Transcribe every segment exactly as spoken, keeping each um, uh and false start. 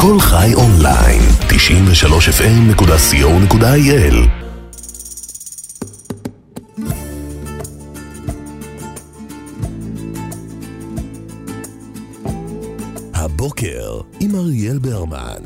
כל חי אונליין, תשעים ושלוש אף אם נקודה סי או נקודה איי אל. הבוקר עם אריאל ברמן.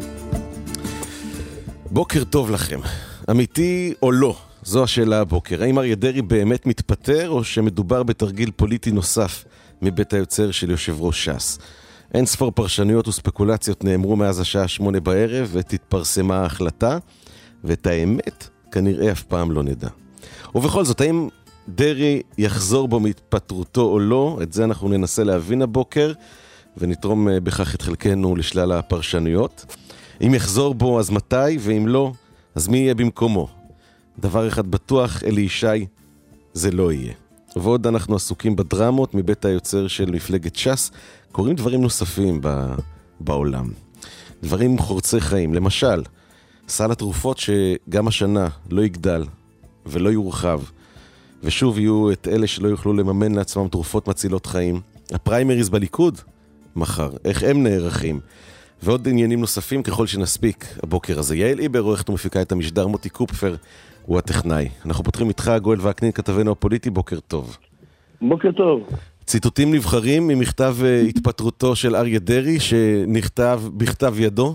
בוקר טוב לכם. אמיתי או לא? זו השאלה הבוקר. האם אריה דרעי באמת מתפטר או שמדובר בתרגיל פוליטי נוסף מבית היוצר של יושב ראש ש"ס? אין ספור פרשנויות וספקולציות נאמרו מאז השעה שמונה בערב ותתפרסמה ההחלטה, ואת האמת כנראה אף פעם לא נדע. ובכל זאת, האם דרעי יחזור בו מהתפטרותו או לא? את זה אנחנו ננסה להבין הבוקר ונתרום בכך את חלקנו לשלל הפרשנויות. אם יחזור בו אז מתי, ואם לא אז מי יהיה במקומו? דבר אחד בטוח, אלי ישי זה לא יהיה. ועוד אנחנו עסוקים בדרמות מבית היוצר של מפלגת ש"ס. קוראים דברים נוספים ב- בעולם. דברים חורצי חיים. למשל, סל התרופות שגם השנה לא יגדל ולא יורחב. ושוב יהיו את אלה שלא יוכלו לממן לעצמם תרופות מצילות חיים. הפריימריז בליכוד מחר. איך הם נערכים? ועוד עניינים נוספים ככל שנספיק הבוקר הזה. יעל איבר, עורכת ומפיקה את המשדר, מוטי קופפר הוא הטכנאי. אנחנו פותחים איתך, גואל וקנין, כתבנו הפוליטי. בוקר טוב. בוקר טוב. ציטוטים נבחרים ממכתב התפטרותו של אריה דרעי שנכתב בכתב ידו?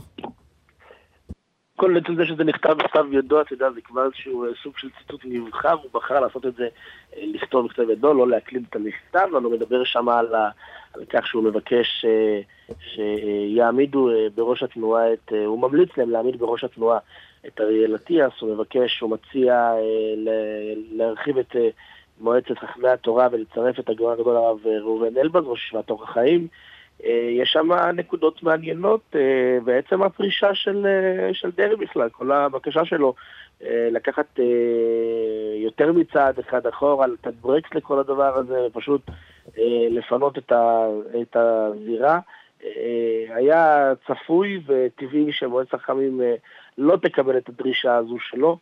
כל עצם זה שזה נכתב בכתב ידו, אתה יודע, זה כבר איזשהו סוג של ציטוט נבחר, הוא בחר לעשות את זה, לכתוב בכתב ידו, לא להקליט את המכתב, אבל הוא מדבר שם על, על כך שהוא מבקש שיעמידו בראש התנועה, את, הוא ממליץ להם להעמיד בראש התנועה את אריאל אטיאס, הוא מבקש, הוא מציע להרחיב את מועצת חכמי התורה ולצרף את הגאון הגדול הרב ראובן אלבז, ראש ישיבת אור החיים. יש שם נקודות מעניינות, בעצם הפרישה של, של דרעי בכלל, כל הבקשה שלו לקחת יותר מצעד אחד אחורה, לתת ברקס לכל הדבר הזה, פשוט לפנות את, ה, את הזירה. היה צפוי וטבעי שמועצת החכמים לא תקבל את הדרישה הזו שלו.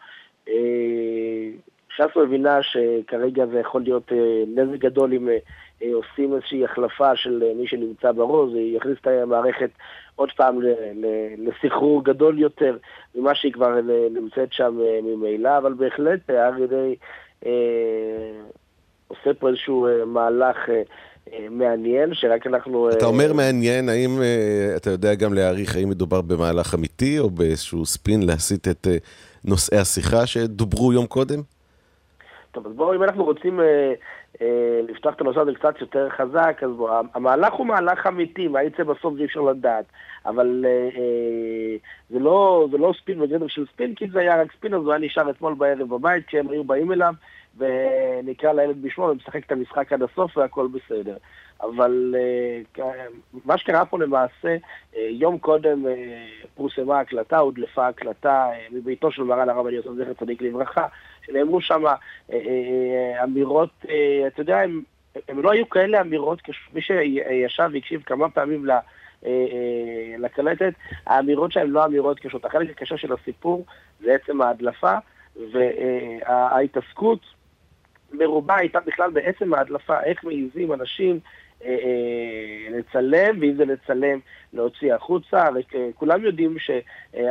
ש"ס מבינה שכרגע זה יכול להיות נזק גדול אם עושים איזושהי החלפה של מי שנמצא בראש, זה יכניס את המערכת עוד פעם לסחרור גדול יותר ממה שהיא כבר נמצאת שם ממילא, אבל בהחלט אריה דרעי עושה פה איזשהו מהלך מעניין, שרק אנחנו... אתה אומר מעניין, האם אתה יודע גם להעריך האם מדובר במהלך אמיתי או באיזשהו ספין להסיט את נושאי השיחה שדוברו יום קודם? טוב, אז בואו, אם אנחנו רוצים אה, אה, לפתוח את הנושא הזה קצת יותר חזק, אז בואו, המהלך הוא מהלך אמיתי, מה יצא בסוף זה אפשר לדעת, אבל אה, אה, זה, לא, זה לא ספין בגדר של ספין, כי זה היה רק ספין, אז הוא היה נשאר אתמול בערב בבית, כשהם היו באים אליו, ונקרא לילד בשמו, ומשחק את המשחק עד הסוף, והכל בסדר. אבל אה, מה שקרה פה למעשה, אה, יום קודם אה, פורסמה הקלטה, הודלפה הקלטה אה, מביתו של מרן הרב יוסף זכר צדיק לברכה, שנאמרו שם אה, אה, אמירות, אה, אתה יודע, הם, הם לא היו כאלה אמירות, מי שישב והקשיב כמה פעמים ל, אה, אה, לקלטת, האמירות שהן לא אמירות קשות. החלק הקשה של הסיפור זה עצם ההדלפה, וההתעסקות מרובה הייתה בכלל בעצם ההדלפה, איך מעיזים אנשים אה, אה, לצלם, ואם זה לצלם להוציא החוצה, וכולם יודעים שהרב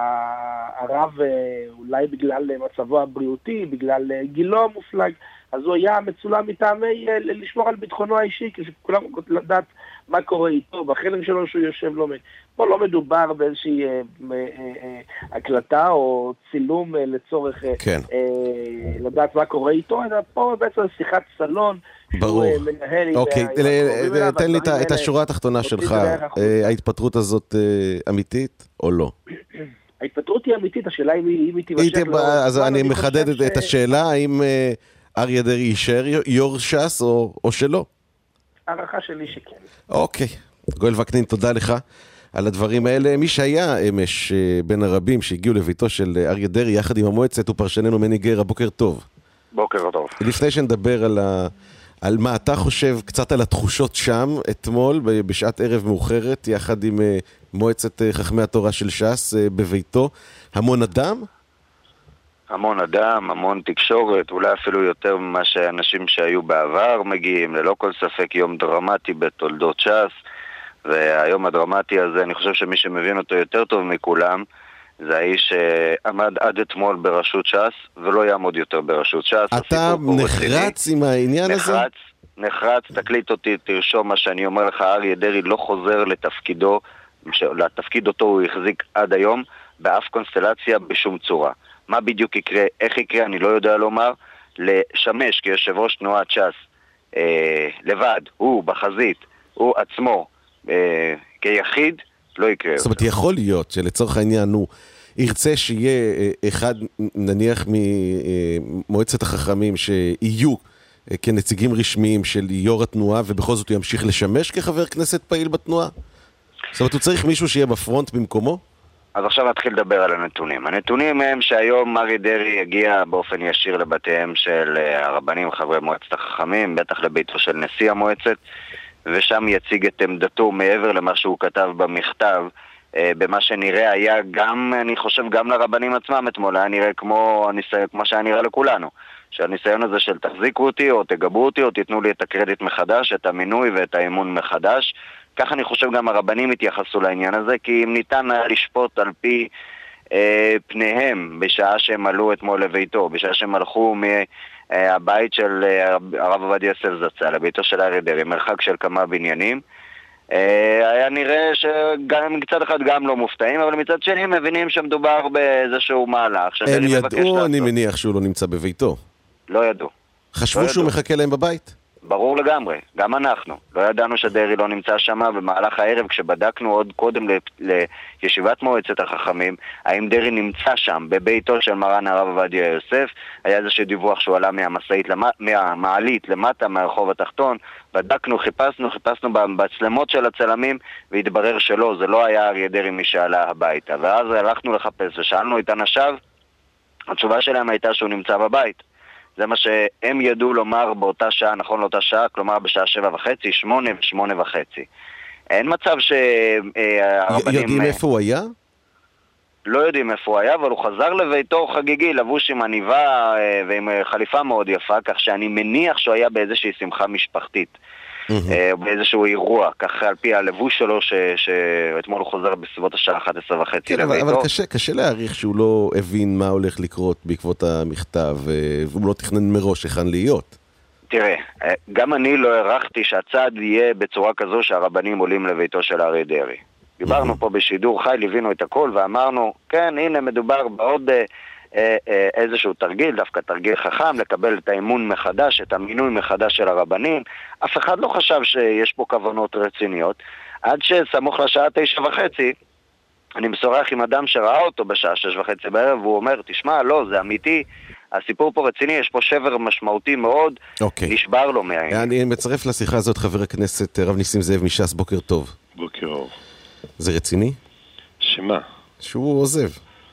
אה, אולי בגלל מצבו הבריאותי, בגלל גילו המופלג, אז הוא היה מצולם מטעמי אה, לשמור על ביטחונו האישי, כשכולם לדעת מה קורה איתו, בחלק שלו שהוא יושב לא מת. פה לא מדובר באיזושהי אה, אה, אה, הקלטה או צילום אה, לצורך כן. אה, לדעת מה קורה איתו, אלא פה בעצם שיחת סלון, ברור. שהוא מנהל... אוקיי, תן לי את השורה התחתונה שלך, ההתפטרות הזאת אמיתית או לא? ההתפטרות היא אמיתית, השאלה אם היא תימשך... אז אני מחדד את השאלה, האם אריה דרעי יישאר יו"ר ש"ס או שלא? הערכה שלי שכן. אוקיי, גואל וקנין, תודה לך על הדברים האלה. מי שהיה אמש בין הרבים שהגיעו לביתו של אריה דרעי יחד עם המועצת הוא פרשננו מני גרה. בוקר טוב. בוקר טוב. לפני שנדבר על, ה... על מה אתה חושב, קצת על התחושות שם אתמול בשעת ערב מאוחרת יחד עם מועצת חכמי התורה של ש"ס בביתו, המון אדם? המון אדם, המון תקשורת, אולי אפילו יותר ממה שאנשים שהיו בעבר מגיעים, ללא כל ספק יום דרמטי בתולדות ש"ס. והיום הדרמטי הזה, אני חושב שמי שמבין אותו יותר טוב מכולם, זה האיש שעמד עד אתמול בראשות ש"ס, ולא יעמוד יותר בראשות ש"ס. אתה נחרץ עם העניין הזה? נחרץ, נחרץ, תקליט אותי, תרשום מה שאני אומר לך, אריה דרעי לא חוזר לתפקידו, לתפקיד אותו הוא החזיק עד היום, באף קונסטלציה בשום צורה. מה בדיוק יקרה, איך יקרה, אני לא יודע לומר, לשמש כיושב ראש תנועת ש"ס, אה, לבד, הוא בחזית, הוא עצמו, אה, כיחיד, לא יקרה. זאת אומרת, יכול להיות שלצורך העניין הוא ירצה שיהיה אחד, נניח ממועצת החכמים, שיהיו כנציגים רשמיים של יו"ר התנועה, ובכל זאת הוא ימשיך לשמש כחבר כנסת פעיל בתנועה? זאת אומרת, הוא צריך מישהו שיהיה בפרונט במקומו? אז עכשיו נתחיל לדבר על הנתונים. הנתונים הם שהיום אריה דרעי יגיע באופן ישיר לבתיהם של הרבנים, חברי מועצת החכמים, בטח לביתו של נשיא המועצת, ושם יציג את עמדתו מעבר למה שהוא כתב במכתב, במה שנראה היה גם, אני חושב, גם לרבנים עצמם אתמול, היה נראה כמו, הניסיון, כמו שהיה נראה לכולנו, שהניסיון הזה של תחזיקו אותי או תגבו אותי או תיתנו לי את הקרדיט מחדש, את המינוי ואת האמון מחדש. כך אני חושב גם הרבנים התייחסו לעניין הזה, כי אם ניתן היה לשפוט על פי אה, פניהם בשעה שהם עלו אתמול לביתו, בשעה שהם הלכו מהבית של אה, הרב עובדיה יוסף זצ"ל לביתו של אריה דרעי, מרחק של כמה בניינים, אה, היה נראה שגם מצד אחד גם לא מופתעים, אבל מצד שני הם מבינים שמדובר באיזשהו מהלך. הם ידעו, אני מניח שהוא לא נמצא בביתו. לא ידעו. חשבו לא שהוא ידעו. מחכה להם בבית? ברור לגמרי, גם אנחנו. לא ידענו שדרעי לא נמצא שם, במהלך הערב כשבדקנו עוד קודם לישיבת מועצת החכמים, האם דרעי נמצא שם, בביתו של מרן הרב עובדיה יוסף, היה איזשהו דיווח שהוא עלה מהמסעית, מהמעלית למטה, מהרחוב התחתון, בדקנו, חיפשנו, חיפשנו בצלמות של הצלמים, והתברר שלא, זה לא היה אריה דרעי מי שעלה הביתה. ואז הלכנו לחפש ושאלנו את אנשיו, התשובה שלהם הייתה שהוא נמצא בבית. זה מה שהם ידעו לומר באותה שעה, נכון לאותה שעה, כלומר בשעה שבע וחצי, שמונה ושמונה וחצי. אין מצב שהרבנים... יודעים איפה הוא היה? לא יודעים איפה הוא היה, אבל הוא חזר לביתו חגיגי, לבוש עם עניבה ועם חליפה מאוד יפה, כך שאני מניח שהוא היה באיזושהי שמחה משפחתית. באיזשהו אירוע, ככה על פי הלבוש שלו, שאתמול הוא חוזר בסביבות השעה אחת עשרה וחצי לביתו. אבל קשה להעריך שהוא לא הבין מה הולך לקרות בעקבות המכתב, והוא לא תכנן מראש היכן להיות. תראה, גם אני לא הערכתי שהצעד יהיה בצורה כזו שהרבנים עולים לביתו של אריה דרעי. דיברנו פה בשידור חי, ליווינו את הכל ואמרנו, כן, הנה מדובר בעוד איזשהו תרגיל, דווקא תרגיל חכם, לקבל את האמון מחדש, את המינוי מחדש של הרבנים. אף אחד לא חשב שיש פה כוונות רציניות, עד שסמוך לשעה תשע וחצי, אני משוחח עם אדם שראה אותו בשעה שש וחצי בערב, והוא אומר, תשמע, לא, זה אמיתי, הסיפור פה רציני, יש פה שבר משמעותי מאוד, okay. נשבר לו מהעין. אני מצרף לשיחה הזאת חבר הכנסת רב ניסים זאב מש"ס, בוקר טוב. בוקר טוב. זה רציני? שמה? שהוא עוזב.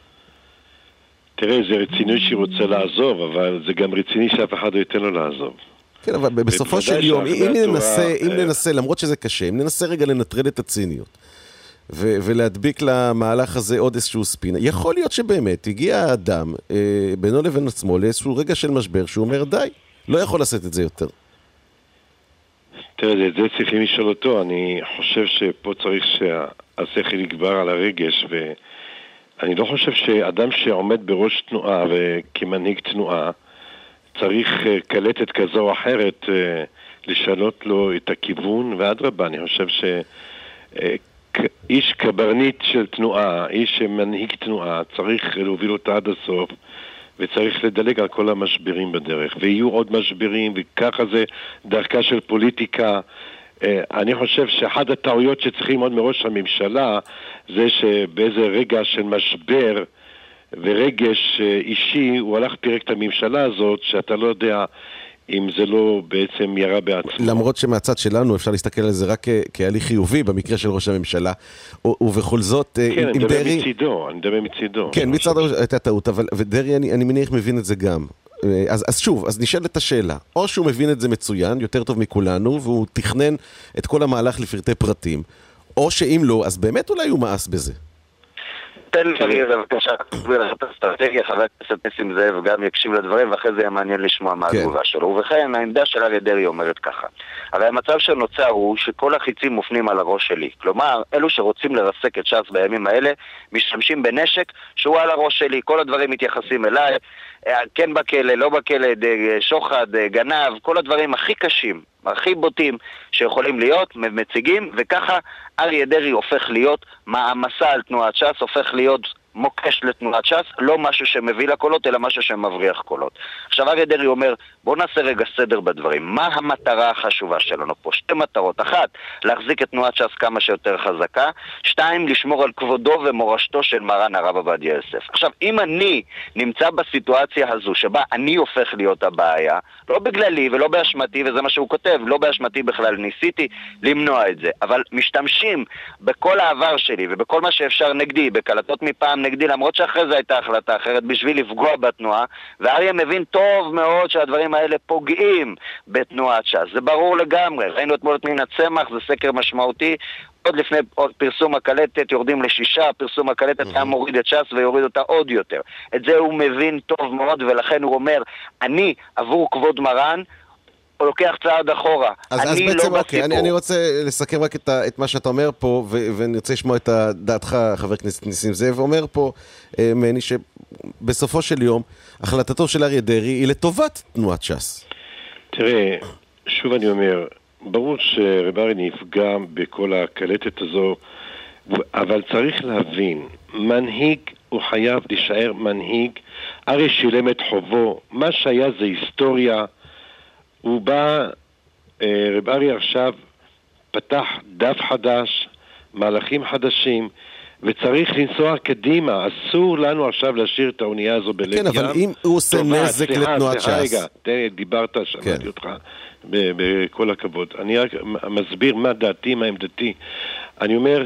תראה, זה רציני שהיא רוצה לעזוב, אבל זה גם רציני שאף אחד לא ייתן לו לעזוב. כן, אבל בסופו של יום, אם ננסה, אם ננסה, למרות שזה קשה, אם ננסה רגע לנטרל את הציניות, ולהדביק למהלך הזה עוד איזשהו ספין, יכול להיות שבאמת הגיע האדם, בינו לבין עצמו, לאיזשהו רגע של משבר, שהוא אומר, די, לא יכול לעשות את זה יותר. תראה, את זה צריכים לשאול אותו. אני חושב שפה צריך שהשכל יגבר על הרגש, ו... אני לא חושב שאדם שעומד בראש תנועה וכמנהיג תנועה צריך קלטת כזו או אחרת לשנות לו את הכיוון, ואדרבה, אני חושב שאיש קברניט של תנועה, איש שמנהיג תנועה, צריך להוביל אותה עד הסוף, וצריך לדלג על כל המשברים בדרך, ויהיו עוד משברים, וככה זה דרכה של פוליטיקה. אני חושב שאחד הטעויות שצריכים ללמוד מראש הממשלה זה שבאיזה רגע של משבר ורגש אישי הוא הלך פירק את הממשלה הזאת, שאתה לא יודע אם זה לא בעצם ירה בעצמו. למרות שמהצד שלנו אפשר להסתכל על זה רק כהליך חיובי במקרה של ראש הממשלה, ובכל זאת... כן, אני מדבר מצידו, אני מדבר מצידו. כן, מצד הייתה טעות, אבל ודרי אני מניח מבין את זה גם. אז, אז שוב, אז נשאלת השאלה, או שהוא מבין את זה מצוין, יותר טוב מכולנו, והוא תכנן את כל המהלך לפרטי פרטים, או שאם לא, אז באמת אולי הוא מאס בזה. תן לי בבקשה להסביר לך את האסטרטגיה, חבר הכנסת ניסים זאב גם יקשיב לדברים, ואחרי זה יהיה מעניין לשמוע מה התגובה שלו. ובכן, העמדה של אריה דרעי אומרת ככה. הרי המצב שנוצר הוא שכל החיצים מופנים על הראש שלי. כלומר, אלו שרוצים לרסק את ש"ס בימים האלה, משתמשים בנשק שהוא על הראש שלי. כל הדברים מתייחסים אליי, כן בכלא, לא בכלא, שוחד, גנב, כל הדברים הכי קשים, הכי בוטים שיכולים להיות, מציגים, וככה אריה דרעי הופך להיות מעמסה על תנועת ש"ס, הופך להיות מוקש לתנועת ש"ס, לא משהו שמביא לקולות, אלא משהו שמבריח קולות. עכשיו אריה דרעי אומר, בוא נעשה רגע סדר בדברים. מה המטרה החשובה שלנו פה? שתי מטרות. אחת, להחזיק את תנועת ש"ס כמה שיותר חזקה. שתיים, לשמור על כבודו ומורשתו של מרן הרב עובדיה יוסף. עכשיו, אם אני נמצא בסיטואציה הזו, שבה אני הופך להיות הבעיה, לא בגללי ולא באשמתי, וזה מה שהוא כותב, לא באשמתי בכלל, ניסיתי למנוע את זה, אבל משתמשים בכל העבר שלי ובכל מה שאפשר נגדי, בקלטות מפעם נגדי, למרות שאחרי זה הייתה החלטה אחרת בשביל לפגוע בתנועה, ואריה מבין טוב מאוד שהדברים האלה פוגעים בתנועת ש"ס. זה ברור לגמרי. ראינו אתמול את מינה צמח, זה סקר משמעותי. עוד לפני עוד פרסום הקלטת יורדים לשישה, פרסום הקלטת היה מוריד את ש"ס ויוריד אותה עוד יותר. את זה הוא מבין טוב מאוד, ולכן הוא אומר, אני עבור כבוד מרן הוא לוקח צעד אחורה. אז, אז בעצם, לא אוקיי, אני, אני רוצה לסכם רק את, ה, את מה שאתה אומר פה, ו, ואני רוצה לשמוע את דעתך, חבר הכנסת ניסים זאב, אומר פה, אה, מני, שבסופו של יום, החלטתו של אריה דרעי היא לטובת תנועת ש"ס. תראה, שוב אני אומר, ברור שרב אריה נפגע בכל הקלטת הזו, אבל צריך להבין, מנהיג הוא חייב להישאר מנהיג, אריה שילם את חובו, מה שהיה זה היסטוריה, הוא בא, רב אריה עכשיו פתח דף חדש, מהלכים חדשים, וצריך לנסוע קדימה. אסור לנו עכשיו להשאיר את האונייה הזו בלב ים. כן, אבל אם הוא עושה נזק לתנועת ש"ס. רגע, דיברת, שמעתי אותך, בכל הכבוד. אני רק מסביר מה דעתי, מה עמדתי. אני אומר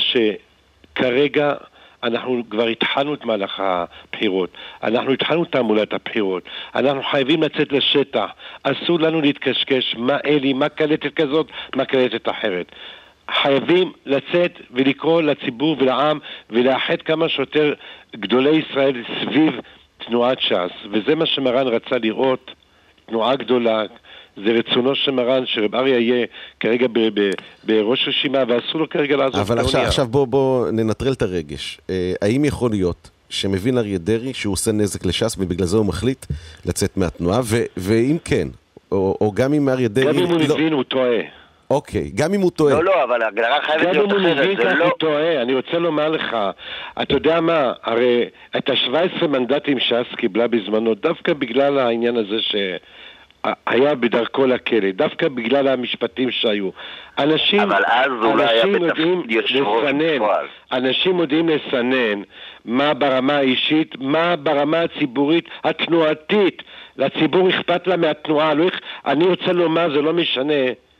שכרגע אנחנו כבר התחלנו את מהלך הבחירות, אנחנו התחלנו תעמולת הבחירות, אנחנו חייבים לצאת לשטח, אסור לנו להתקשקש מה אלי, מה קלטת כזאת, מה קלטת אחרת. חייבים לצאת ולקרוא לציבור ולעם ולאחד כמה שיותר גדולי ישראל סביב תנועת ש"ס, וזה מה שמרן רצה לראות, תנועה גדולה. זה רצונו של מרן, שרב אריה יהיה כרגע ב- ב- בראש רשימה, ואסור לו כרגע לעזוב את האונייה. אבל עכשיו, עכשיו בוא, בוא ננטרל את הרגש. אה, האם יכול להיות שמבין אריה דרעי שהוא עושה נזק לש"ס, ובגלל זה הוא מחליט לצאת מהתנועה, ו- ואם כן, או, או גם אם אריה דרעי... גם אם הוא לא... מבין, הוא טועה. אוקיי, גם אם הוא טועה. לא, לא, אבל הגדרה חייבת להיות אחרת. גם אם הוא מבין כך הוא טועה, אני רוצה לומר לך, אתה יודע מה, הרי את ה-שבעה עשר מנדטים ש"ס קיבלה בזמנו, דווקא בגלל העניין הזה ש... היה בדרכו לכלא, דווקא בגלל המשפטים שהיו. אנשים, אבל אז אולי היה בתפקיד יושב-ראש בפועל. אנשים יודעים לסנן מה ברמה האישית, מה ברמה הציבורית, התנועתית. לציבור אכפת לה מהתנועה. לא, אני רוצה לומר, זה לא משנה.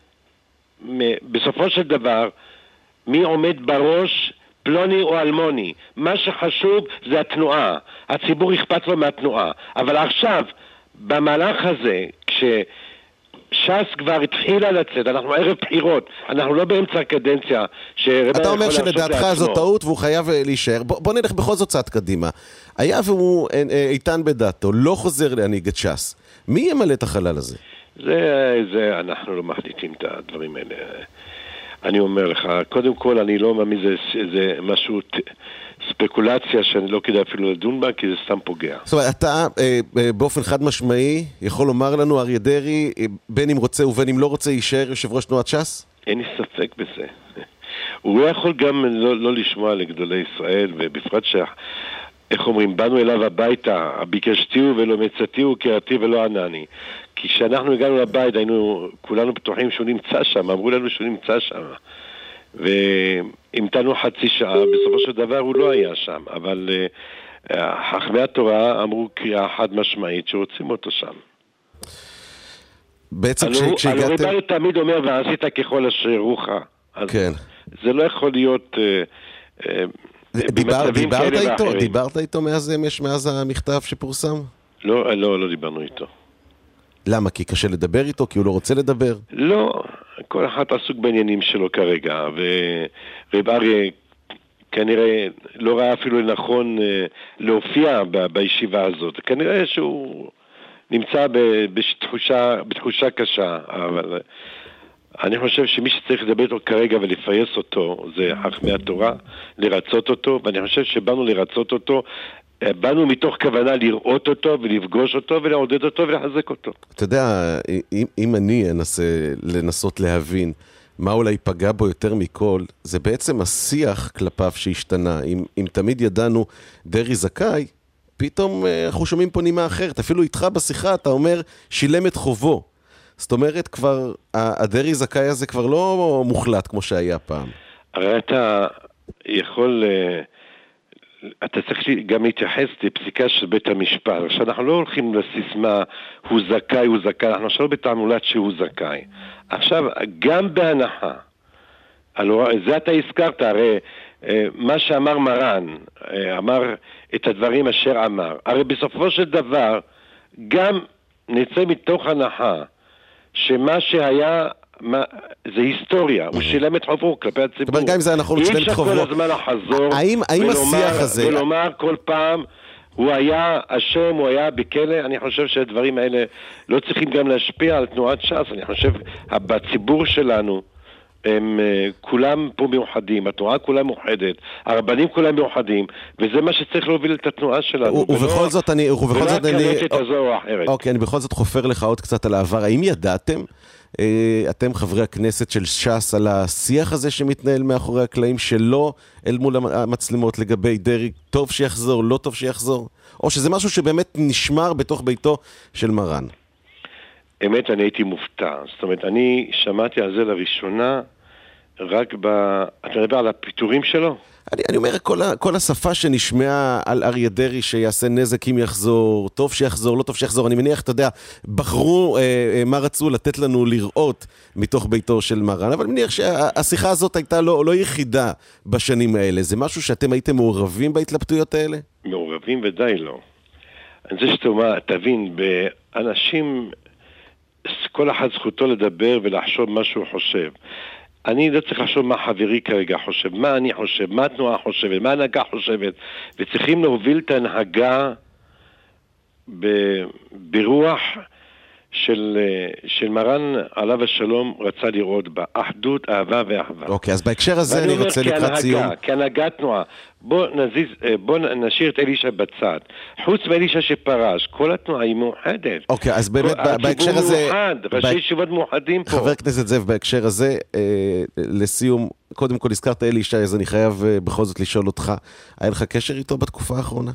בסופו של דבר, מי עומד בראש, פלוני או אלמוני. מה שחשוב זה התנועה. הציבור אכפת לו מהתנועה. אבל עכשיו, במהלך הזה, כשש"ס כבר התחילה לצאת, אנחנו ערב בחירות, אנחנו לא באמצע הקדנציה. אתה אומר שלדעתך זו טעות והוא חייב להישאר. בוא, בוא נלך בכל זאת צעד קדימה. היה והוא איתן בדעתו, לא חוזר להנהיג את ש"ס. מי ימלא את החלל הזה? זה, זה, אנחנו לא מחליטים את הדברים האלה. אני אומר לך, קודם כל אני לא מאמין, זה, זה משהו, ספקולציה שאני לא כדאי אפילו לדון בה, כי זה סתם פוגע. זאת אומרת, אתה באופן חד משמעי יכול לומר לנו, אריה דרעי, בין אם רוצה ובין אם לא רוצה, יישאר יושב ראש תנועת ש"ס? אין לי ספק בזה. הוא יכול גם לא, לא לשמוע לגדולי ישראל, ובפרט ש... איך אומרים, באנו אליו הביתה, ביקשתיהו ולא מצאתיהו, קראתי ולא ענני. כי כשאנחנו הגענו לבית, היינו כולנו בטוחים שהוא נמצא שם, אמרו לנו שהוא נמצא שם. והמתנו חצי שעה, בסופו של דבר הוא לא היה שם. אבל uh, חכמי התורה אמרו קריאה חד משמעית שרוצים אותו שם. בעצם כשהגעתם... הלוא רבנו תמיד אומר, ועשית ככל אשר רוחה. כן. זה לא יכול להיות... Uh, uh, דיבר, דיברת איתו? דיברת איתו מאז, מאז המכתב שפורסם? לא, לא, לא דיברנו איתו. למה? כי קשה לדבר איתו? כי הוא לא רוצה לדבר? לא, כל אחד עסוק בעניינים שלו כרגע, ורב אריה כנראה לא ראה אפילו לנכון להופיע בישיבה הזאת. כנראה שהוא נמצא בתחושה, בתחושה קשה, אבל אני חושב שמי שצריך לדבר אותו כרגע ולפייס אותו זה חכמי התורה, לרצות אותו, ואני חושב שבאנו לרצות אותו, באנו מתוך כוונה לראות אותו ולפגוש אותו ולעודד אותו ולחזק אותו. אתה יודע, אם, אם אני אנסה לנסות להבין מה אולי פגע בו יותר מכל, זה בעצם השיח כלפיו שהשתנה. אם, אם תמיד ידענו דרי זכאי, פתאום אנחנו שומעים פה נימה אחרת. אפילו איתך בשיחה אתה אומר שילם את חובו. זאת אומרת, כבר הדרי זכאי הזה כבר לא מוחלט כמו שהיה פעם. הרי אתה יכול, אתה צריך גם להתייחס לפסיקה של בית המשפט. עכשיו אנחנו לא הולכים לסיסמה הוא זכאי, הוא זכאי, אנחנו עכשיו בתעמולת שהוא זכאי. עכשיו, גם בהנחה, זה אתה הזכרת, הרי מה שאמר מרן, אמר את הדברים אשר אמר. הרי בסופו של דבר, גם נצא מתוך הנחה, שמה שהיה, מה, זה היסטוריה, הוא שילם את חובו כלפי הציבור. אבל גם אם זה אנחנו נשלם את חובו. אי אפשר כל הזמן לחזור, האם, האם השיח הזה... ולומר כל פעם, הוא היה אשם, הוא היה בכלא. אני חושב שהדברים האלה לא צריכים גם להשפיע על תנועת ש"ס. אני חושב, בציבור שלנו, הם כולם פה מאוחדים, התנועה כולה מאוחדת, הרבנים כולם מאוחדים, וזה מה שצריך להוביל את התנועה שלנו. ובכל זאת אני... ובכל זאת אני... אחרת. אוקיי, אני בכל זאת חופר לך עוד קצת על העבר. האם ידעתם, אתם חברי הכנסת של ש"ס, על השיח הזה שמתנהל מאחורי הקלעים שלו אל מול המצלמות לגבי דרי, טוב שיחזור, לא טוב שיחזור? או שזה משהו שבאמת נשמר בתוך ביתו של מרן? אמת, אני הייתי מופתע. זאת אומרת, אני שמעתי על זה לראשונה רק ב... אתה מדבר על הפיתורים שלו? אני, אני אומר, כל, ה, כל השפה שנשמעה על אריה דרי שיעשה נזק אם יחזור, טוב שיחזור, לא טוב שיחזור, אני מניח, אתה יודע, בחרו אה, אה, מה רצו לתת לנו לראות מתוך ביתו של מרן, אבל אני מניח שהשיחה הזאת הייתה לא, לא יחידה בשנים האלה. זה משהו שאתם הייתם מעורבים בהתלבטויות האלה? מעורבים ודי לא. אני זה שאתה תבין, באנשים, כל אחד זכותו לדבר ולחשוב מה שהוא חושב. אני לא צריך לחשוב מה חברי כרגע חושב, מה אני חושב, מה התנועה חושבת, מה ההנהגה חושבת, וצריכים להוביל את ההנהגה ב- ברוח של, של מרן עליו השלום רצה לראות בה, אחדות, אהבה ואחווה. אוקיי, אז בהקשר הזה אני רוצה לקראת סיום. כהנהגת תנועה, בוא נזיז, בוא נשאיר את אלישע בצד. חוץ מאלישע שפרש, כל התנועה היא מאוחדת. אוקיי, אז באמת בהקשר הזה... מאוחד, ראשי ישיבות מאוחדים פה. חבר הכנסת זאב, בהקשר הזה, לסיום, קודם כל הזכרת אלישע, אז אני חייב בכל זאת לשאול אותך, היה לך קשר איתו בתקופה האחרונה?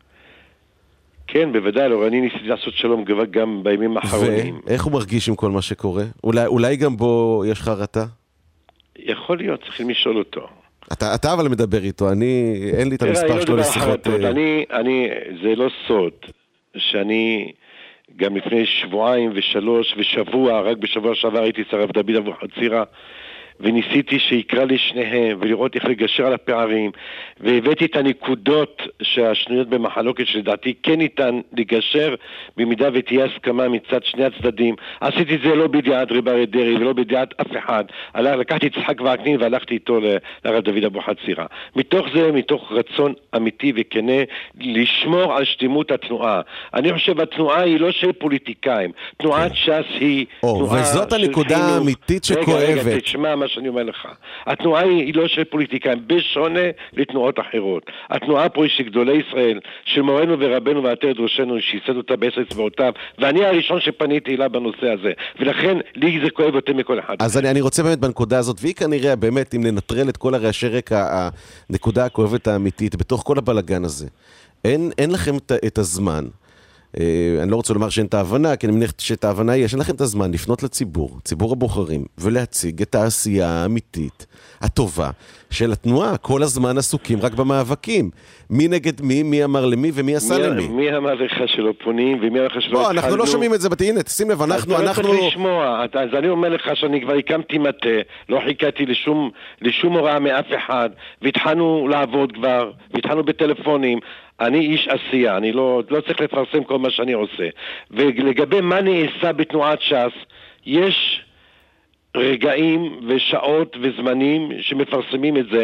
כן, בוודאי, לא, אני ניסיתי לעשות שלום גם בימים האחרונים. ואיך הוא מרגיש עם כל מה שקורה? אולי, אולי גם בו יש חרטה? יכול להיות, צריכים לשאול אותו. אתה, אתה אבל מדבר איתו, אני, אין לי את המספר שלו לשיחות. אני, אני, זה לא סוד, שאני גם לפני שבועיים ושלוש ושבוע, רק בשבוע שעבר הייתי אצל הרב דוד אבוחצירא, וניסיתי שיקרא לי שניהם ולראות איך לגשר על הפערים, והבאתי את הנקודות שהשנויות במחלוקת שלדעתי כן ניתן לגשר במידה ותהיה הסכמה מצד שני הצדדים. עשיתי את זה לא בידיעת רב אריה דרעי ולא בידיעת אף אחד. לקחתי את יצחק וקנין והלכתי איתו לרב דוד אבוחצירא. מתוך זה, מתוך רצון אמיתי וכנה לשמור על שתימות התנועה. אני חושב התנועה היא לא של פוליטיקאים. תנועת ש"ס היא תנועה וזאת הנקודה האמיתית שכואבת. רגע, רגע, תשמע מה שאני אומר לך. התנועה היא לא של פוליטיקאים, בשונה לתנועות אחרות. התנועה פה היא של גדולי ישראל, של מורנו ורבנו ועטרת ראשנו, שייסד אותה בעשר אצבעותיו, ואני הראשון שפניתי אליו בנושא הזה. ולכן, לי זה כואב יותר מכל אחד. אז אני, אני רוצה באמת בנקודה הזאת, והיא כנראה באמת, אם ננטרל את כל הרעשי רקע, הנקודה הכואבת האמיתית, בתוך כל הבלגן הזה, אין, אין לכם את, את הזמן, אני לא רוצה לומר שאין את ההבנה, כי אני מניח שאת ההבנה יש, אין לכם את הזמן לפנות לציבור, ציבור הבוחרים, ולהציג את העשייה האמיתית, הטובה, של התנועה. כל הזמן עסוקים רק במאבקים. מי נגד מי, מי אמר למי ומי עשה למי. מי אמר לך שלא פונים ומי אמר לך שלא התחלנו? לא, אנחנו לא שומעים את זה, הנה, תשים לב, אנחנו... אתה לא צריך לשמוע, אז אני אומר לך שאני כבר הקמתי מטה, לא חיכיתי לשום הוראה מאף אחד, והתחלנו לעבוד כבר, והתחלנו בטלפונים, אני איש עשייה, אני לא, לא צריך לפרסם כל מה שאני עושה. ולגבי מה נעשה בתנועת ש"ס, יש רגעים ושעות וזמנים שמפרסמים את זה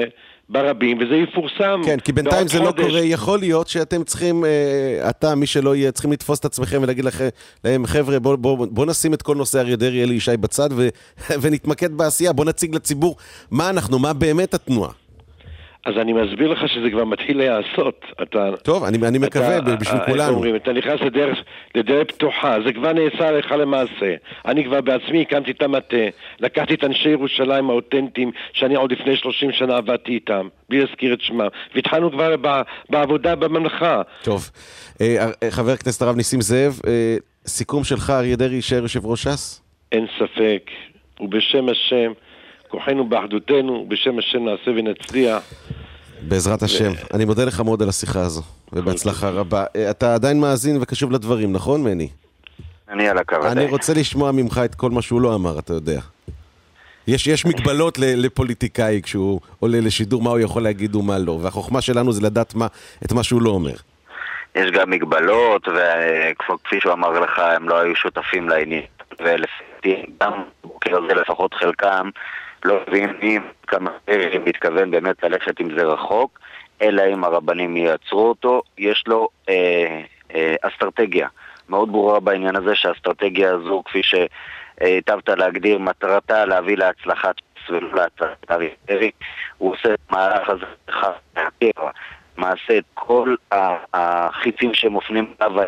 ברבים, וזה יפורסם. כן, כי בינתיים זה לא קורה. יכול להיות שאתם צריכים, אתה, מי שלא יהיה, צריכים לתפוס את עצמכם ולהגיד להם, חבר'ה, בוא, בוא, בוא נשים את כל נושא אריה דרעי אלי ישי בצד ו, ונתמקד בעשייה. בוא נציג לציבור מה אנחנו, מה באמת התנועה. אז אני מסביר לך שזה כבר מתחיל להיעשות. אתה, טוב, אני, אני מקווה אתה, בשביל כולנו. אומרים, אתה נכנס לדרך, לדרך פתוחה, זה כבר נעשה לך למעשה. אני כבר בעצמי הקמתי את המטה, לקחתי את אנשי ירושלים האותנטיים, שאני עוד לפני שלושים שנה עבדתי איתם, בלי להזכיר את שמם, והתחלנו כבר בעבודה בממלכה. טוב, חבר הכנסת הרב ניסים זאב, סיכום שלך, אריה דרעי יישאר יושב ראש ש"ס? אין ספק, ובשם השם, כוחנו באחדותנו, בשם השם נעשה ונצליח. בעזרת השם. אני מודה לך מאוד על השיחה הזו, ובהצלחה רבה. אתה עדיין מאזין וקשוב לדברים, נכון, מני? אני על הקו. אני רוצה לשמוע ממך את כל מה שהוא לא אמר, אתה יודע. יש, יש מגבלות לפוליטיקאי כשהוא עולה לשידור, מה הוא יכול להגיד ומה לא, והחוכמה שלנו זה לדעת מה, את מה שהוא לא אומר. יש גם מגבלות, וכפי שהוא אמר לך, הם לא היו שותפים לעניין, ולפי גם כזה לפחות חלקם, לא מבינים כמה הם מתכוון באמת ללכת עם זה רחוק, אלא אם הרבנים יעצרו אותו. יש לו אה, אה, אסטרטגיה מאוד ברורה בעניין הזה, שהאסטרטגיה הזו, כפי שהיטבת להגדיר, מטרתה להביא להצלחת ולא להצלחת אריה דרעי. הוא עושה את מהלך הזה להכיר, מעשה את כל החיצים שמופנים עליו,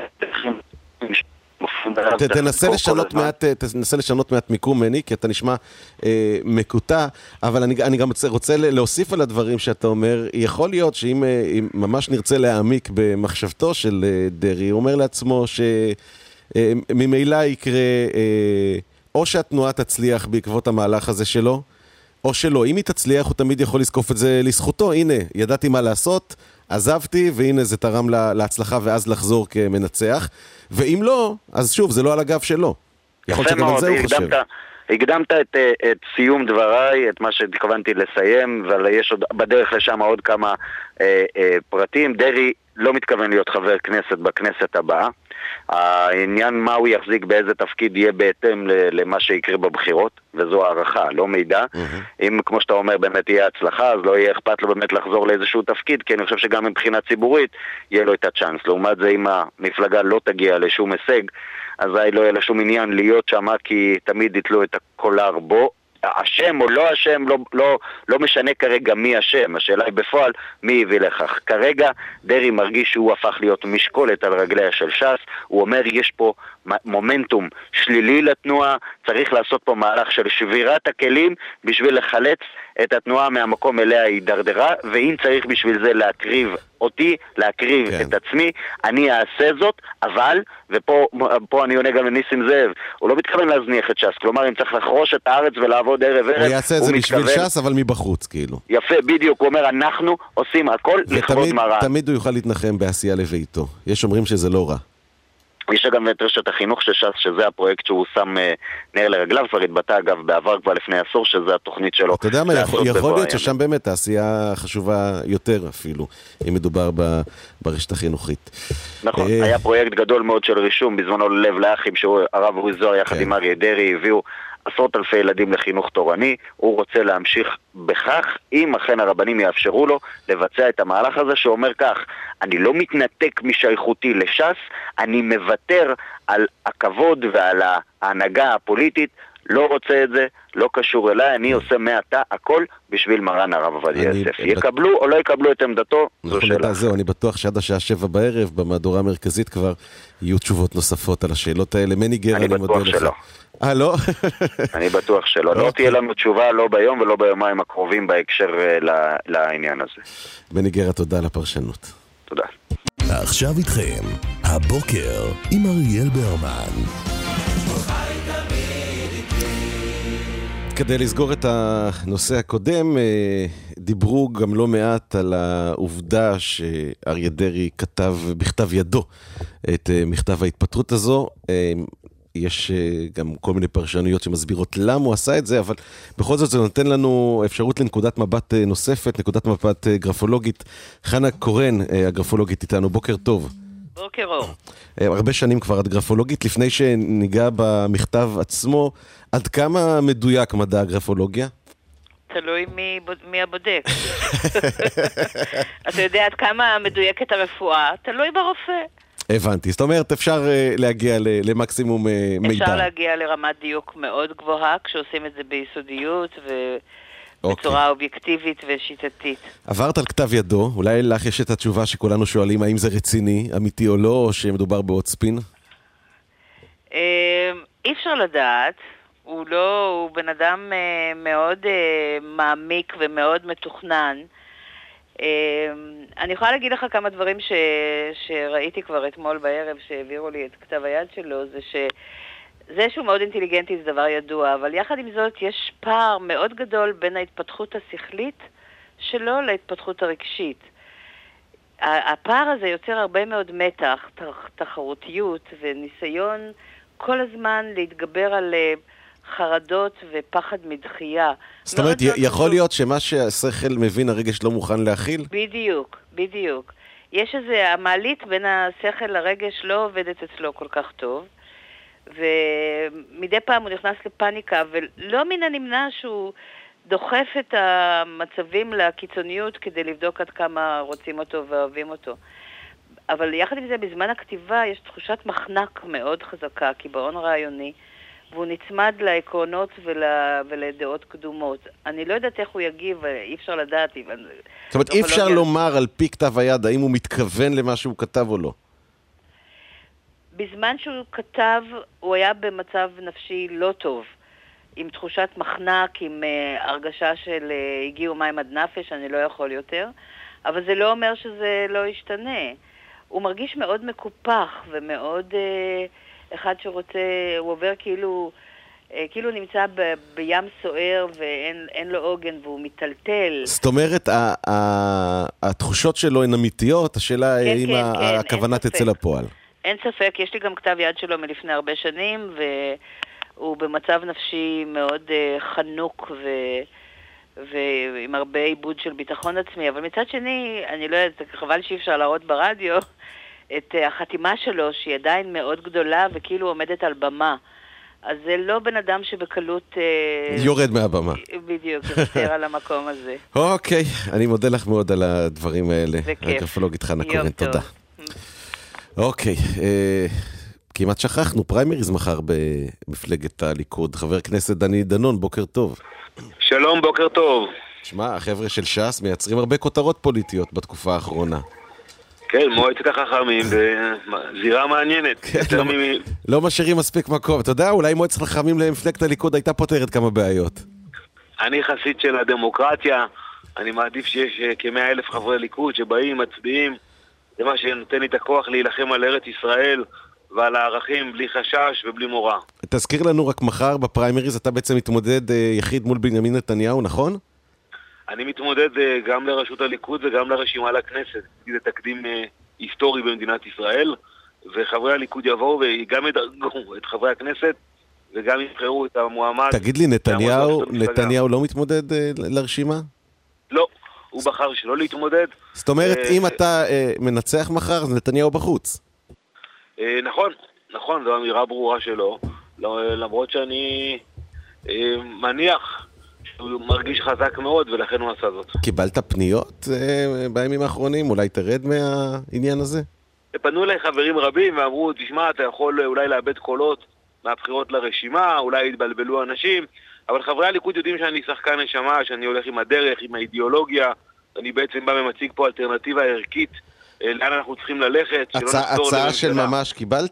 תנסה לשנות מעט, תנסה לשנות מעט מיקום מני, כי אתה נשמע מקוטע, אבל אני, אני גם רוצה להוסיף על הדברים שאתה אומר. יכול להיות שאם ממש נרצה להעמיק במחשבתו של דרעי, הוא אומר לעצמו שממילא יקרה, או שהתנועה תצליח בעקבות המהלך הזה שלו, או שלא. אם היא תצליח, הוא תמיד יכול לזקוף את זה לזכותו. הנה, ידעתי מה לעשות, עזבתי, והנה זה תרם לה, להצלחה ואז לחזור כמנצח. ואם לא, אז שוב, זה לא על הגב שלו. יכול שגם על זה הוא חושב. הקדמת את, את סיום דבריי, את מה שהתכוונתי לסיים, אבל יש עוד, בדרך לשם עוד כמה אה, אה, פרטים. דרעי לא מתכוון להיות חבר כנסת בכנסת הבאה. העניין מה הוא יחזיק באיזה תפקיד יהיה בהתאם למה שיקרה בבחירות, וזו הערכה, לא מידע. Mm-hmm. אם כמו שאתה אומר באמת יהיה הצלחה, אז לא יהיה אכפת לו באמת לחזור לאיזשהו תפקיד, כי אני חושב שגם מבחינה ציבורית יהיה לו את הצ'אנס. לעומת זה, אם המפלגה לא תגיע לשום הישג, אז לא יהיה לשום עניין להיות שם, כי תמיד יתלו את הקולר בו. השם או לא השם, לא, לא, לא משנה כרגע מי השם, השאלה היא בפועל מי הביא לכך. כרגע דרעי מרגיש שהוא הפך להיות משקולת על רגליה של ש"ס. הוא אומר יש פה מומנטום שלילי לתנועה, צריך לעשות פה מהלך של שבירת הכלים בשביל לחלץ את התנועה מהמקום אליה היא דרדרה, ואם צריך בשביל זה להקריב אותי, להקריב כן. את עצמי, אני אעשה זאת, אבל, ופה פה אני עונה גם לניסים זאב, הוא לא מתכוון להזניח את ש"ס, כלומר אם צריך לחרוש את הארץ ולעבוד ערב ערב, הוא יעשה את זה מתכוון... בשביל ש"ס אבל מבחוץ כאילו. יפה, בדיוק, הוא אומר אנחנו עושים הכל לכבוד מרן. ותמיד הוא יוכל להתנחם בעשייה לביתו, יש אומרים שזה לא רע. יש גם את רשת החינוך של ש"ס, שזה הפרויקט שהוא שם נר לרגליו, כבר התבטא אגב בעבר כבר לפני עשור, שזה התוכנית שלו. אתה יודע מה, יכול, יכול להיות ששם באמת העשייה חשובה יותר אפילו, אם מדובר ברשת החינוכית. נכון, היה פרויקט גדול מאוד של רישום, בזמנו ללב לאחים, שהרב אורי זוהר יחד עם אריה דרעי הביאו עשרות אלפי ילדים לחינוך תורני. הוא רוצה להמשיך בכך, אם אכן הרבנים יאפשרו לו לבצע את המהלך הזה, שאומר כך, אני לא מתנתק משייכותי לש"ס, אני מוותר על הכבוד ועל ההנהגה הפוליטית, לא רוצה את זה, לא קשור אליי, אני עושה מעתה הכל בשביל מרן הרב עובדיה יוסף. יקבלו או לא יקבלו את עמדתו, זו שאלה. זהו, אני בטוח שעד השעה שבע בערב, במהדורה המרכזית כבר יהיו תשובות נוספות על השאלות האלה. מני גר, אני מודה לך. אני בטוח שלא. אה, לא? אני בטוח שלא. לא תהיה לנו תשובה לא ביום ולא ביומיים הקרובים בהקשר לעניין הזה. מני גר, תודה על הפרשנות. תודה. עכשיו איתכם, הבוקר עם אריאל ברמן. כדי לסגור את הנושא הקודם, דיברו גם לא מעט על העובדה שאריה דרעי כתב בכתב ידו את מכתב ההתפטרות הזו. יש גם כל מיני פרשנויות שמסבירות למה הוא עשה את זה, אבל בכל זאת זה נותן לנו אפשרות לנקודת מבט נוספת, נקודת מבט גרפולוגית. חנה קורן, הגרפולוגית איתנו, בוקר טוב. בוקר אור. הרבה שנים כבר את גרפולוגית. לפני שניגע במכתב עצמו, עד כמה מדויק מדע הגרפולוגיה? תלוי מי, מי הבודק. אתה יודע עד כמה מדויקת הרפואה, תלוי ברופא. הבנתי, זאת אומרת אפשר להגיע למקסימום מידע. אפשר להגיע לרמת דיוק מאוד גבוהה, כשעושים את זה ביסודיות ובצורה okay. אובייקטיבית ושיטתית. עברת על כתב ידו, אולי לך יש את התשובה שכולנו שואלים, האם זה רציני, אמיתי או לא, או שמדובר בעוד ספין? אי אפשר לדעת, הוא לא, הוא בן אדם מאוד מעמיק ומאוד מתוכנן. אני יכולה להגיד לך כמה דברים ש... שראיתי כבר אתמול בערב שהעבירו לי את כתב היד שלו, זה שזה שהוא מאוד אינטליגנטי זה דבר ידוע, אבל יחד עם זאת יש פער מאוד גדול בין ההתפתחות השכלית שלו להתפתחות הרגשית. הפער הזה יוצר הרבה מאוד מתח, תחרותיות וניסיון כל הזמן להתגבר על חרדות ופחד מדחייה. זאת אומרת, יכול להיות שמה שהשכל מבין הרגש לא מוכן להכיל? בדיוק, בדיוק. יש איזה, המעלית בין השכל לרגש לא עובדת אצלו כל כך טוב, ומדי פעם הוא נכנס לפניקה, ולא מן הנמנע שהוא דוחף את המצבים לקיצוניות כדי לבדוק עד כמה רוצים אותו ואוהבים אותו. אבל יחד עם זה, בזמן הכתיבה יש תחושת מחנק מאוד חזקה, קיבעון רעיוני, והוא נצמד לעקרונות ול... ולדעות קדומות. אני לא יודעת איך הוא יגיב, אי אפשר לדעת. זאת אומרת, אי אפשר לומר על פי כתב היד, האם הוא מתכוון למה שהוא כתב או לא? בזמן שהוא כתב, הוא היה במצב נפשי לא טוב, עם תחושת מחנק, עם uh, הרגשה של uh, הגיעו מים עד נפש, אני לא יכול יותר, אבל זה לא אומר שזה לא ישתנה. הוא מרגיש מאוד מקופח ומאוד... Uh, אחד שרוצה, הוא עובר כאילו, כאילו נמצא ב, בים סוער ואין לו עוגן והוא מטלטל. זאת אומרת, ה, ה, התחושות שלו הן אמיתיות, השאלה כן, האם כן, כן, הכוונה תצא לפועל. אין ספק, יש לי גם כתב יד שלו מלפני הרבה שנים, והוא במצב נפשי מאוד חנוק ו... ועם הרבה עיבוד של ביטחון עצמי, אבל מצד שני, אני לא יודעת, חבל שאי אפשר להראות ברדיו, את החתימה שלו, שהיא עדיין מאוד גדולה, וכאילו עומדת על במה. אז זה לא בן אדם שבקלות... יורד מהבמה. בדיוק, יוותר על המקום הזה. אוקיי, אני מודה לך מאוד על הדברים האלה. זה כיף. הגרפולוגית חנה קורן, תודה. אוקיי, כמעט שכחנו, פריימריז מחר במפלגת הליכוד. חבר כנסת דני דנון, בוקר טוב. שלום, בוקר טוב. שמע, החבר'ה של ש"ס מייצרים הרבה כותרות פוליטיות בתקופה האחרונה. כן, מועצת החכמים, זירה מעניינת. לא משאירים מספיק מקום. אתה יודע, אולי מועצת החכמים למפלגת הליכוד הייתה פותרת כמה בעיות. אני חסיד של הדמוקרטיה, אני מעדיף שיש כמאה אלף חברי ליכוד שבאים, מצביעים, זה מה שנותן לי את הכוח להילחם על ארץ ישראל ועל הערכים בלי חשש ובלי מורא. תזכיר לנו רק מחר בפריימריז, אתה בעצם מתמודד יחיד מול בנימין נתניהו, נכון? אני מתמודד גם לרשות הליכוד וגם לרשימה לכנסת. זה תקדים היסטורי במדינת ישראל, וחברי הליכוד יבואו וגם ידרגו את חברי הכנסת וגם יבחרו את המועמד. תגיד לי, נתניהו, נתניהו לא מתמודד לרשימה? לא, הוא בחר שלא להתמודד. זאת אומרת, אם אתה מנצח מחר, אז נתניהו בחוץ. נכון, נכון, זו אמירה ברורה שלו, למרות שאני מניח הוא מרגיש חזק מאוד, ולכן הוא עשה זאת. קיבלת פניות אה, בימים האחרונים? אולי תרד מהעניין הזה? פנו אליי חברים רבים ואמרו, תשמע, אתה יכול אולי לאבד קולות מהבחירות לרשימה, אולי יתבלבלו אנשים, אבל חברי הליכוד יודעים שאני שחקן נשמה, שאני הולך עם הדרך, עם האידיאולוגיה, אני בעצם בא ומציג פה אלטרנטיבה ערכית, אה, לאן אנחנו צריכים ללכת. הצע, הצעה של ממש קיבלת?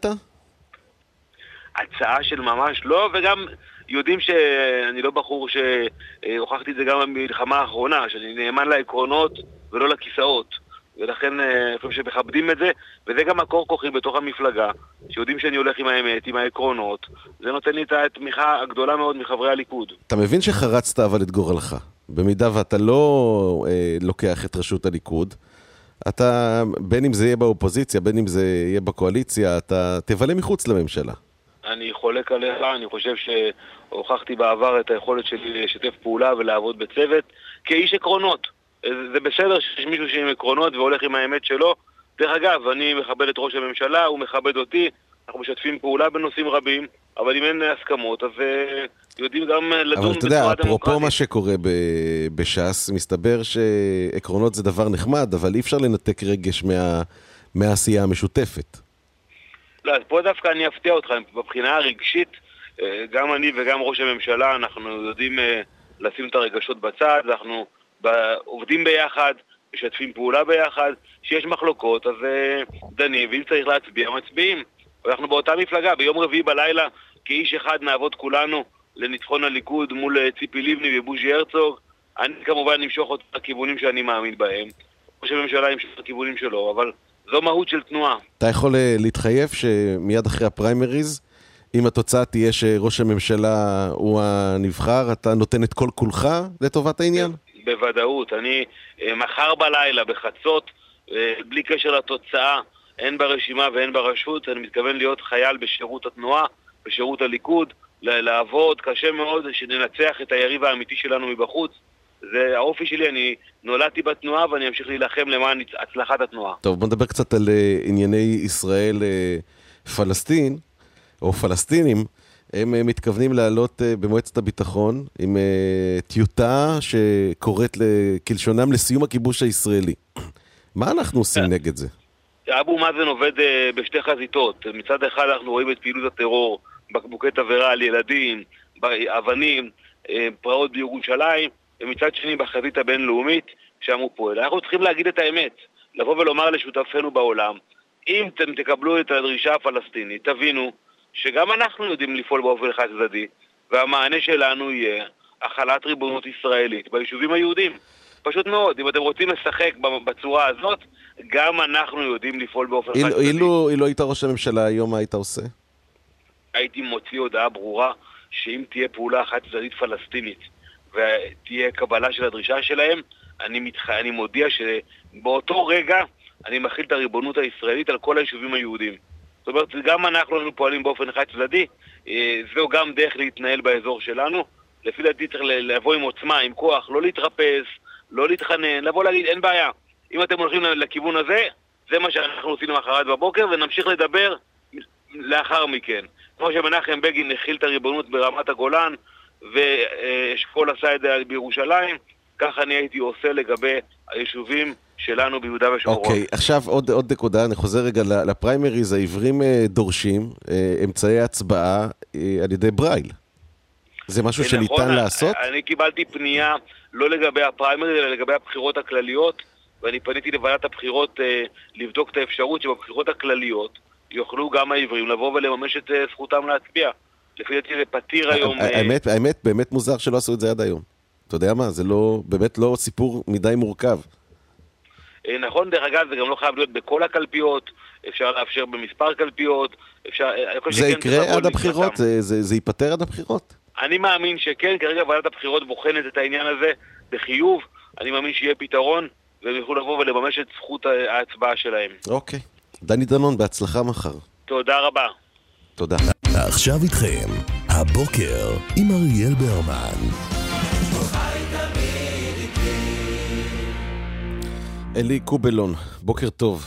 הצעה של ממש לא, וגם... יודעים שאני לא בחור שהוכחתי את זה גם במלחמה האחרונה, שאני נאמן לעקרונות ולא לכיסאות, ולכן אני חושב שמכבדים את זה, וזה גם מקור כוחי בתוך המפלגה, שיודעים שאני הולך עם האמת, עם העקרונות, זה נותן לי את התמיכה הגדולה מאוד מחברי הליכוד. אתה מבין שחרצת אבל את גורלך, במידה ואתה לא אה, לוקח את רשות הליכוד, אתה, בין אם זה יהיה באופוזיציה, בין אם זה יהיה בקואליציה, אתה תבלה מחוץ לממשלה. אני חולק עליך, אני חושב שהוכחתי בעבר את היכולת שלי לשתף פעולה ולעבוד בצוות כאיש עקרונות. זה בסדר שיש מישהו שעם עקרונות והולך עם האמת שלו. דרך אגב, אני מכבד את ראש הממשלה, הוא מכבד אותי, אנחנו משתפים פעולה בנושאים רבים, אבל אם אין הסכמות, אז יודעים גם לדון אבל אתה יודע, בצורה אפרופו דמוקרטית. מה שקורה בש"ס, מסתבר שעקרונות זה דבר נחמד, אבל אי אפשר לנתק רגש מה, מהעשייה המשותפת. לא, אז פה דווקא אני אפתיע אותך, בבחינה הרגשית, גם אני וגם ראש הממשלה, אנחנו יודעים לשים את הרגשות בצד, אנחנו עובדים ביחד, משתפים פעולה ביחד, שיש מחלוקות, אז דנים, ואם צריך להצביע, מצביעים. אנחנו באותה מפלגה, ביום רביעי בלילה, כאיש אחד נעבוד כולנו לניצחון הליכוד מול ציפי לבני ובוז'י הרצוג. אני כמובן נמשוך את הכיוונים שאני מאמין בהם. ראש הממשלה ימשוך את הכיוונים שלו, אבל זו מהות של תנועה. אתה יכול להתחייב שמיד אחרי הפריימריז, אם התוצאה תהיה שראש הממשלה הוא הנבחר, אתה נותן את כל כולך לטובת העניין? בוודאות. אני מחר בלילה בחצות, בלי קשר לתוצאה, אין ברשימה ואין ברשות, אני מתכוון להיות חייל בשירות התנועה, בשירות הליכוד, לעבוד קשה מאוד, שננצח את היריב האמיתי שלנו מבחוץ. זה האופי שלי, אני נולדתי בתנועה ואני אמשיך להילחם למען הצלחת התנועה. טוב, בוא נדבר קצת על ענייני ישראל-פלסטין, או פלסטינים. הם מתכוונים לעלות במועצת הביטחון עם טיוטה שקוראת כלשונם לסיום הכיבוש הישראלי. מה אנחנו עושים נגד זה? אבו מאזן עובד בשתי חזיתות. מצד אחד אנחנו רואים את פעילות הטרור, בקבוקי תבערה על ילדים, אבנים, פרעות בירושלים, ומצד שני בחזית הבינלאומית שם הוא פועל. אנחנו צריכים להגיד את האמת, לבוא ולומר לשותפינו בעולם, אם אתם תקבלו את הדרישה הפלסטינית, תבינו שגם אנחנו יודעים לפעול באופן חד צדדי, והמענה שלנו יהיה החלת ריבונות ישראלית ביישובים היהודים. פשוט מאוד, אם אתם רוצים לשחק בצורה הזאת, גם אנחנו יודעים לפעול באופן חד צדדי. אילו, אילו היית ראש הממשלה היום, מה היית עושה? הייתי מוציא הודעה ברורה שאם תהיה פעולה חד צדדית פלסטינית ותהיה קבלה של הדרישה שלהם, אני, מתח... אני מודיע שבאותו רגע אני מכיל את הריבונות הישראלית על כל היישובים היהודים. זאת אומרת, גם אנחנו פועלים באופן חד צדדי, זהו גם דרך להתנהל באזור שלנו. לפי דעתי צריך לבוא עם עוצמה, עם כוח, לא להתרפס, לא להתחנן, לבוא להגיד, אין בעיה. אם אתם הולכים לכיוון הזה, זה מה שאנחנו עושים למחרת בבוקר, ונמשיך לדבר לאחר מכן. כמו שמנחם בגין הכיל את הריבונות ברמת הגולן, ואשכול עשה את זה בירושלים, כך אני הייתי עושה לגבי היישובים שלנו ביהודה ושומרון. אוקיי, okay, עכשיו עוד, עוד נקודה, אני חוזר רגע לפריימריז, העברים דורשים אמצעי הצבעה על ידי ברייל. זה משהו שניתן נכון, לעשות? אני קיבלתי פנייה לא לגבי הפריימריז, אלא לגבי הבחירות הכלליות, ואני פניתי לוועדת הבחירות לבדוק את האפשרות שבבחירות הכלליות יוכלו גם העברים לבוא ולממש את זכותם להצביע. לפי דעתי זה פתיר היום. האמת, האמת, באמת מוזר שלא עשו את זה עד היום. אתה יודע מה? זה לא, באמת לא סיפור מדי מורכב. נכון, דרך אגב, זה גם לא חייב להיות בכל הקלפיות, אפשר לאפשר במספר קלפיות, אפשר... זה יקרה עד הבחירות? זה, זה, זה ייפטר עד הבחירות? אני מאמין שכן, כרגע ועדת הבחירות בוחנת את העניין הזה בחיוב, אני מאמין שיהיה פתרון, והם יוכלו לבוא ולממש את זכות ההצבעה שלהם. אוקיי. דני דנון, בהצלחה מחר. תודה רבה. תודה. עכשיו איתכם, הבוקר עם אריאל ברמן. אלי קובלון, בוקר טוב.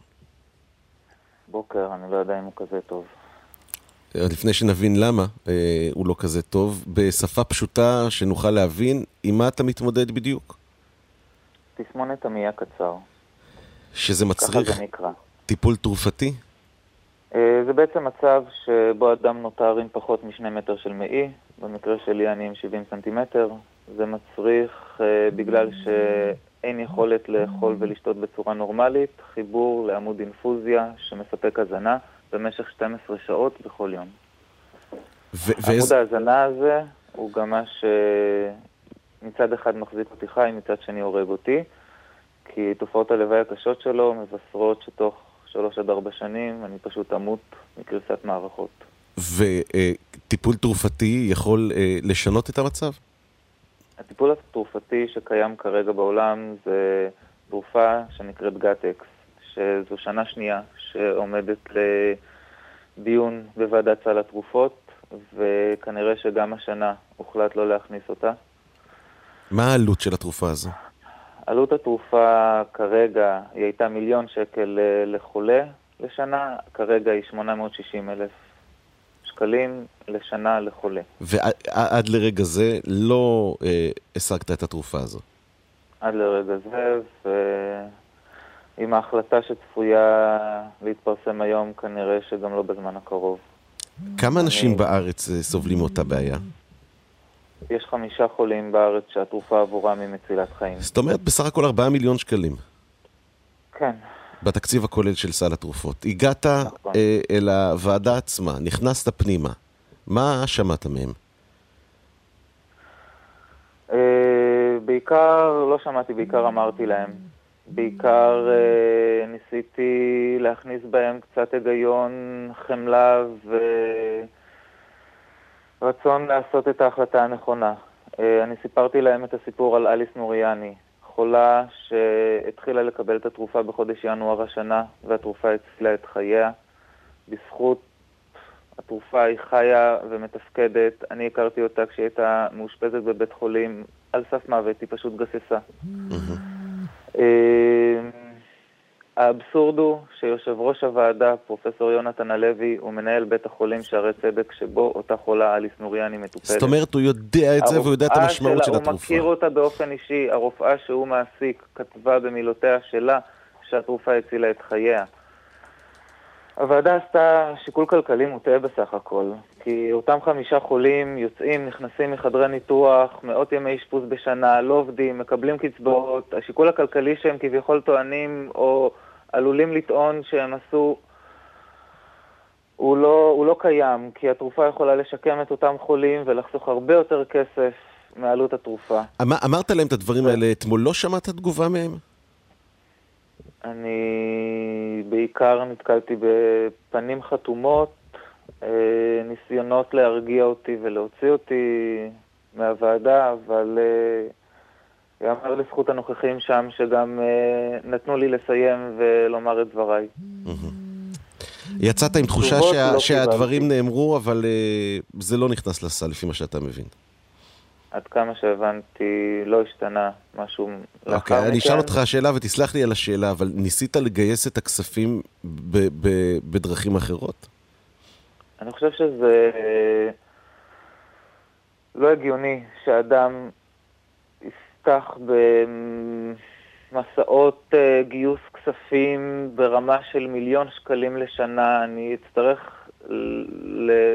בוקר, אני לא יודע אם הוא כזה טוב. לפני שנבין למה אה, הוא לא כזה טוב, בשפה פשוטה שנוכל להבין, עם מה אתה מתמודד בדיוק? תסמונת המעי קצר. שזה מצריך ככה זה נקרא. טיפול תרופתי? אה, זה בעצם מצב שבו אדם נותר עם פחות משני מטר של מעי, במקרה שלי אני עם שבעים סנטימטר. זה מצריך, אה, בגלל שאין יכולת לאכול ולשתות בצורה נורמלית, חיבור לעמוד אינפוזיה שמספק הזנה במשך שתים עשרה שעות בכל יום. ו- עמוד ואיז... ההזנה הזה הוא גם מה שמצד אחד מחזיק אותי חי, מצד שני הורג אותי, כי תופעות הלוואי הקשות שלו מבשרות שתוך שלוש עד ארבע שנים אני פשוט אמות מקריסת מערכות. וטיפול תרופתי יכול לשנות את המצב? הטיפול התרופתי שקיים כרגע בעולם זה תרופה שנקראת גאטקס, שזו שנה שנייה שעומדת לדיון בוועדת סל התרופות, וכנראה שגם השנה הוחלט לא להכניס אותה. מה העלות של התרופה הזו? עלות התרופה כרגע היא הייתה מיליון שקל לחולה, לשנה, כרגע היא שמונה מאות ושישים אלף שקלים לשנה לחולה. ועד לרגע זה לא אה, השגת את התרופה הזו? עד לרגע זה, ועם ההחלטה שצפויה להתפרסם היום, כנראה שגם לא בזמן הקרוב. כמה אנשים אני... בארץ סובלים מאותה בעיה? יש חמישה חולים בארץ שהתרופה עבורם היא מצילת חיים. זאת אומרת, בסך הכל ארבעה מיליון שקלים. כן. בתקציב הכולל של סל התרופות. הגעת נכון. אה, אל הוועדה עצמה, נכנסת פנימה. מה שמעת מהם? אה, בעיקר, לא שמעתי, בעיקר אמרתי להם. בעיקר אה, ניסיתי להכניס בהם קצת היגיון, חמלה ורצון לעשות את ההחלטה הנכונה. אה, אני סיפרתי להם את הסיפור על אליס נוריאני, חולה שהתחילה לקבל את התרופה בחודש ינואר השנה, והתרופה הצילה את חייה. בזכות התרופה היא חיה ומתפקדת. אני הכרתי אותה כשהיא הייתה מאושפזת בבית חולים על סף מוות, היא פשוט גססה. האבסורד הוא שיושב ראש הוועדה, פרופסור יונתן הלוי, הוא מנהל בית החולים שערי צדק, שבו אותה חולה אליס נוריאני מטופלת. זאת אומרת, הוא יודע את זה והוא יודע את המשמעות של התרופה. הוא מכיר אותה באופן אישי. הרופאה שהוא מעסיק כתבה במילותיה שלה שהתרופה הצילה את חייה. הוועדה עשתה שיקול כלכלי מוטעה בסך הכל, כי אותם חמישה חולים יוצאים, נכנסים מחדרי ניתוח, מאות ימי אשפוז בשנה, לא עובדים, מקבלים קצבאות. השיקול הכלכלי שהם כביכול טוענים או עלולים לטעון שהם עשו, הוא לא, הוא לא קיים, כי התרופה יכולה לשקם את אותם חולים ולחסוך הרבה יותר כסף מעלות התרופה. אמר, אמרת להם את הדברים האלה אתמול, לא שמעת תגובה מהם? אני בעיקר נתקלתי בפנים חתומות, ניסיונות להרגיע אותי ולהוציא אותי מהוועדה, אבל יאמר לזכות הנוכחים שם שגם נתנו לי לסיים ולומר את דבריי. יצאת עם תחושה שה, שהדברים נאמרו, אבל זה לא נכנס לסל, לפי מה שאתה מבין. עד כמה שהבנתי, לא השתנה משהו לאחר מכן. אוקיי, אני אשאל אותך שאלה ותסלח לי על השאלה, אבל ניסית לגייס את הכספים ב- ב- בדרכים אחרות? אני חושב שזה לא הגיוני שאדם יפתח במסעות גיוס כספים ברמה של מיליון שקלים לשנה. אני אצטרך ל...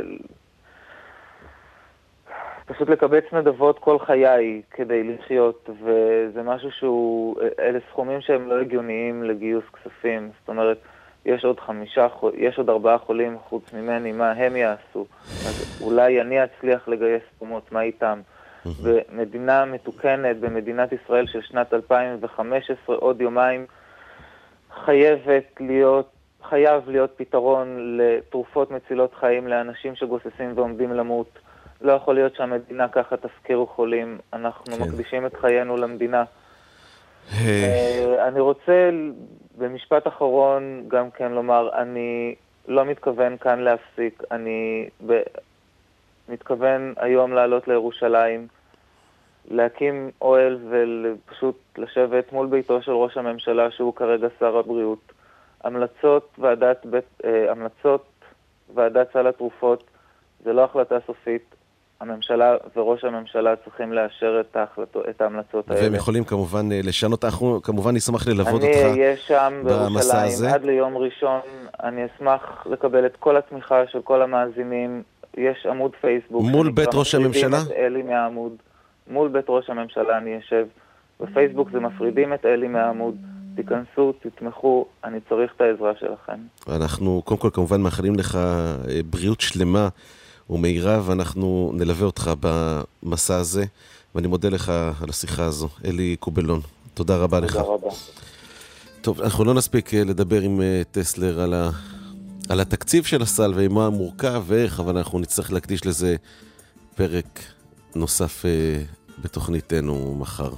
פשוט לקבץ נדבות כל חיי כדי לחיות, וזה משהו שהוא, אלה סכומים שהם לא הגיוניים לגיוס כספים. זאת אומרת, יש עוד חמישה, יש עוד ארבעה חולים חוץ ממני, מה הם יעשו? אז אולי אני אצליח לגייס סכומות, מה איתם? במדינה מתוקנת, במדינת ישראל של שנת אלפיים וחמש עשרה, עוד יומיים, חייבת להיות, חייב להיות פתרון לתרופות מצילות חיים לאנשים שגוססים ועומדים למות. לא יכול להיות שהמדינה ככה תפקירו חולים. אנחנו כן. מקדישים את חיינו למדינה. Hey. אני רוצה במשפט אחרון גם כן לומר, אני לא מתכוון כאן להפסיק. אני ב... מתכוון היום לעלות לירושלים, להקים אוהל ופשוט לשבת מול ביתו של ראש הממשלה, שהוא כרגע שר הבריאות. המלצות ועדת, בית... המלצות ועדת סל התרופות זה לא החלטה סופית. הממשלה וראש הממשלה צריכים לאשר את ההחלטות, את ההמלצות האלה. והם יכולים כמובן לשנות, אנחנו כמובן נשמח ללוות אותך אני אהיה שם בירושלים עד ליום ראשון. אני אשמח לקבל את כל התמיכה של כל המאזינים. יש עמוד פייסבוק. מול בית ראש הממשלה? את אלי מהעמוד. מול בית ראש הממשלה אני יושב. בפייסבוק זה מפרידים את אלי מהעמוד. תיכנסו, תתמכו, אני צריך את העזרה שלכם. אנחנו קודם כל כמובן מאחלים לך בריאות שלמה ומהירה, ואנחנו נלווה אותך במסע הזה, ואני מודה לך על השיחה הזו. אלי קובלון, תודה רבה לך. תודה רבה. טוב, אנחנו לא נספיק לדבר עם טסלר על, ה... על התקציב של הסל ומה מורכב ואיך, אבל אנחנו נצטרך להקדיש לזה פרק נוסף בתוכניתנו מחר.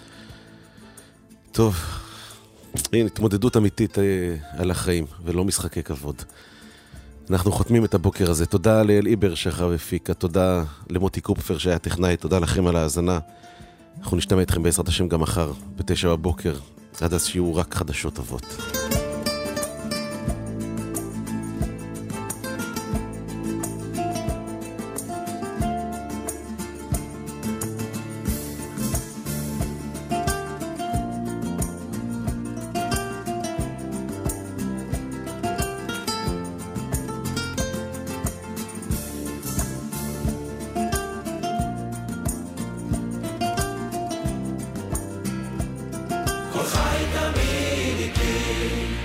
טוב, הנה, התמודדות אמיתית על החיים, ולא משחקי כבוד. אנחנו חותמים את הבוקר הזה. תודה לאל איבר שחר ופיקה, תודה למוטי קופפר שהיה טכנאי, תודה לכם על ההאזנה. אנחנו נשתמע איתכם בעזרת השם גם מחר, בתשע בבוקר, עד אז שיהיו רק חדשות טובות. אה,